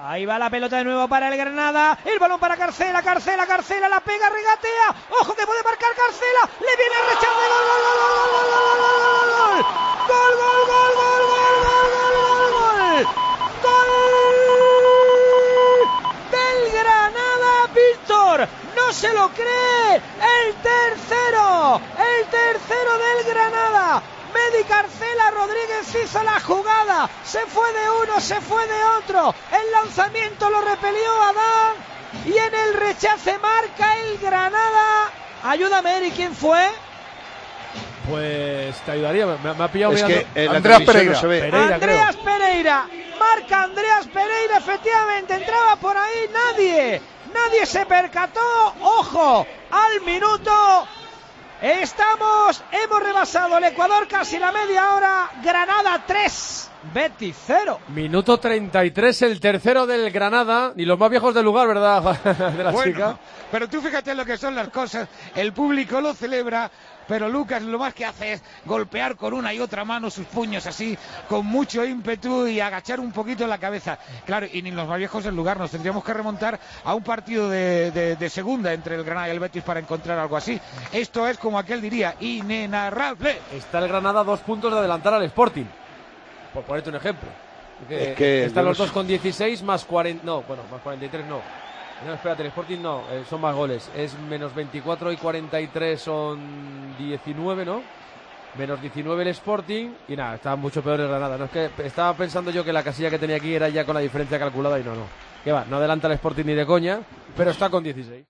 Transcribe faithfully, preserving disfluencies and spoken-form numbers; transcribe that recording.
Ahí va la pelota de nuevo para el Granada. El balón para Carcela, Carcela, Carcela, la pega, regatea. Ojo que puede marcar Carcela. Le viene el rechazo. Gol, gol, gol, gol, gol, gol, gol, gol, gol, gol, gol, gol, gol, gol, gol del Granada, Víctor. No se lo cree. El tercero, el tercero del Granada. Medi Carcela, Rodríguez hizo la jugada, se fue de uno, se fue de otro, el lanzamiento lo repelió Adán y en el rechace marca el Granada. Ayúdame, Eri, ¿quién fue? Pues te ayudaría, me, me ha pillado es mirando. que Andreas Pereira. No se ve. Pereira, Andreas creo. Pereira, marca Andreas Pereira, efectivamente, entraba por ahí nadie, nadie se percató, ojo, al minuto... Estamos, hemos rebasado el Ecuador casi la media hora. Granada tres, Betis cero. Minuto treinta y tres, el tercero del Granada. Ni los más viejos del lugar, ¿verdad? De la bueno, chica. Pero tú fíjate lo que son las cosas. El público lo celebra, pero Lucas lo más que hace es golpear con una y otra mano sus puños así, con mucho ímpetu y agachar un poquito la cabeza. Claro, y ni los más viejos del lugar. Nos tendríamos que remontar a un partido de, de, de segunda entre el Granada y el Betis para encontrar algo así. Esto es, como aquel diría, inenarrable. Está el Granada a dos puntos de adelantar al Sporting, por ponerte un ejemplo. Porque es que están los no dos con dieciséis más cuarenta, no, bueno, más cuarenta y tres no. No, espérate, el Sporting no, eh, son más goles. Es menos veinticuatro y cuarenta y tres son diecinueve, ¿no? Menos diecinueve el Sporting y nada, está mucho peor el Granada. No es que estaba pensando yo que la casilla que tenía aquí era ya con la diferencia calculada y no, no. Que va, no adelanta el Sporting ni de coña, pero está con dieciséis.